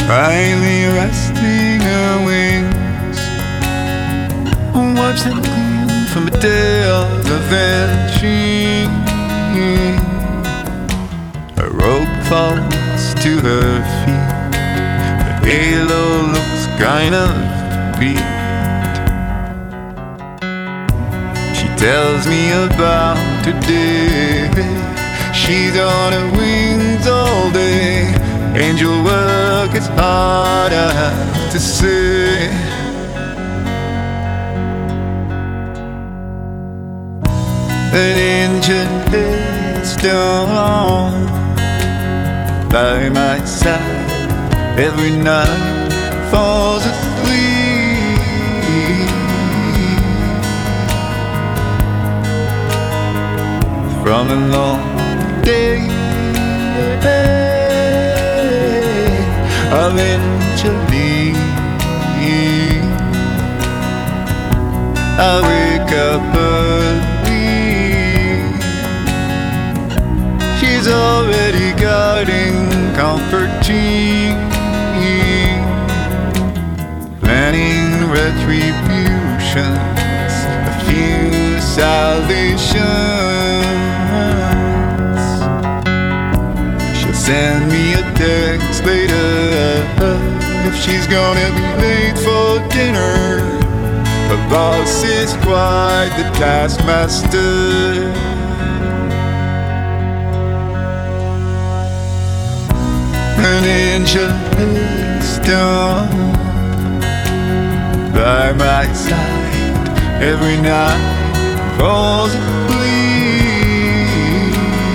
finally resting her wings. Watch them gleam from a day of vanishing. A rope falls to her feet. The halo looks kind of beat. She tells me about her day. She's on her wings all day. Angel work is hard, I have to say. An angel is down by my side every night, falls asleep from a long day eventually. I wake up early. She's already guarding, comforting, planning retributions, a few salvations. She'll send me a text later if she's gonna be late for dinner. Her boss is quite the taskmaster. An angel is down by my side every night, falls asleep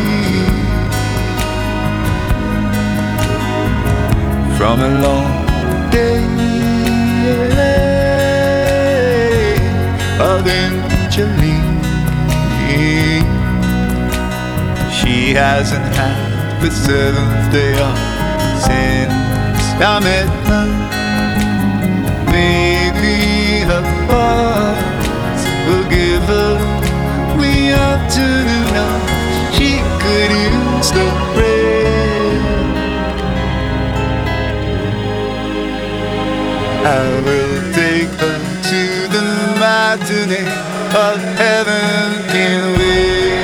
from a long day. Eventually, she hasn't had the seventh day off since I met her. Maybe her boss will give her the afternoon off. She could use the break. I will take her to the matinee of heaven can wait.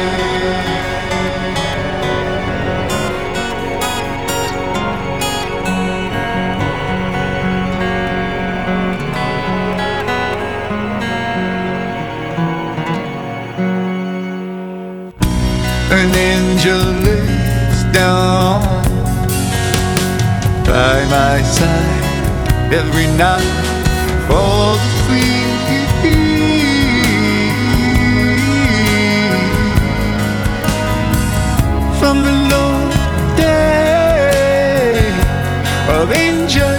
An angel lays down by my side every night, falls asleep from the long day of angel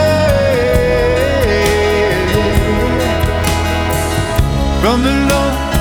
from the long